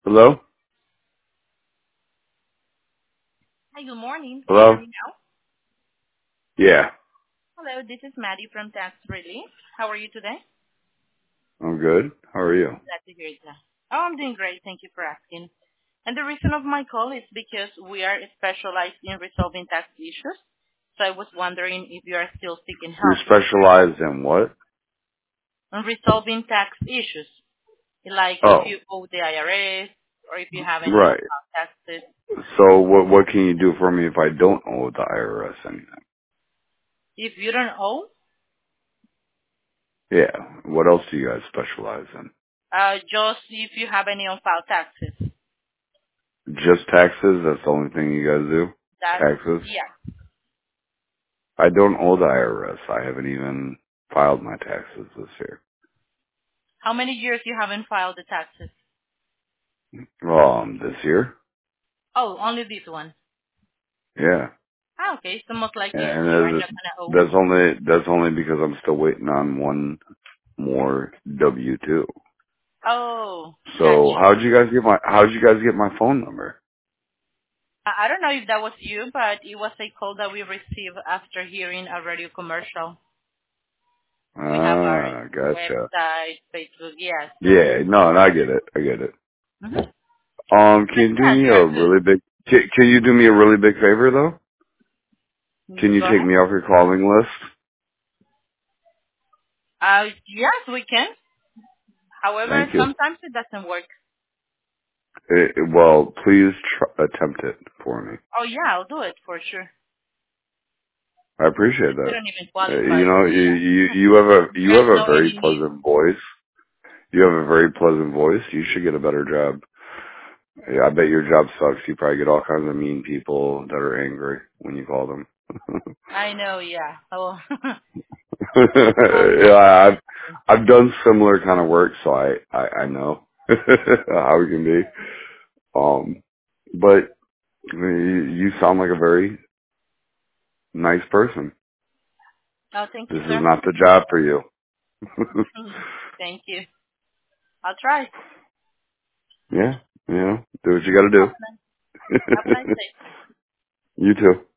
Hello? Hi, good morning. Can you hear Hello? me now? Yeah, Hello, this is Maddie from Tax Relief. How are you today? I'm good. How are you? Glad to hear that. Oh, I'm doing great. Thank you for asking. And the reason of my call is because we are specialized in resolving tax issues. So I was wondering if you are still seeking You're help specialized in what? on resolving tax issues, like if Oh, you owe the IRS or if you have any right. unfiled taxes. So what can you do for me if I don't owe the IRS anything? If you don't owe, Yeah. What else do you guys specialize in? just if you have any unfiled taxes. Just taxes? That's the only thing you guys do? That's, Taxes? yeah. I don't owe the IRS. I haven't even filed my taxes this year. How many years you haven't filed the taxes? This year? Oh, only this one. Yeah. Ah, okay. So most likely you are And not gonna owe. that's only because I'm still waiting on one more W-2. Oh, So gotcha. how'd you guys get my phone number? I don't know if that was you, but it was a call that we received after hearing a radio commercial. We have our Gotcha. website, Facebook, yeah. So, Yeah, no, and I get it. I get it. hmm Can but you do yeah, me you a are good. really big? Can you do me a really big favor though? Can you Go take ahead. me off your calling list? Yes, we can. However, Thank you. sometimes it doesn't work. Well, please attempt it for me. Oh yeah, I'll do it for sure. I appreciate You that. don't even You qualify, know, so you, yeah. you you have a you There's have a no very any need. pleasant voice. You have a very pleasant voice. You should get a better job. Yeah, I bet your job sucks. You probably get all kinds of mean people that are angry when you call them. I know, yeah. Oh, Yeah, I've done similar kind of work, so I know how it can be. But you sound like a very nice person. oh, thank you, This is sir. not the job for you. Thank you. I'll try. Yeah, do what you got to do. Have a nice day. You too.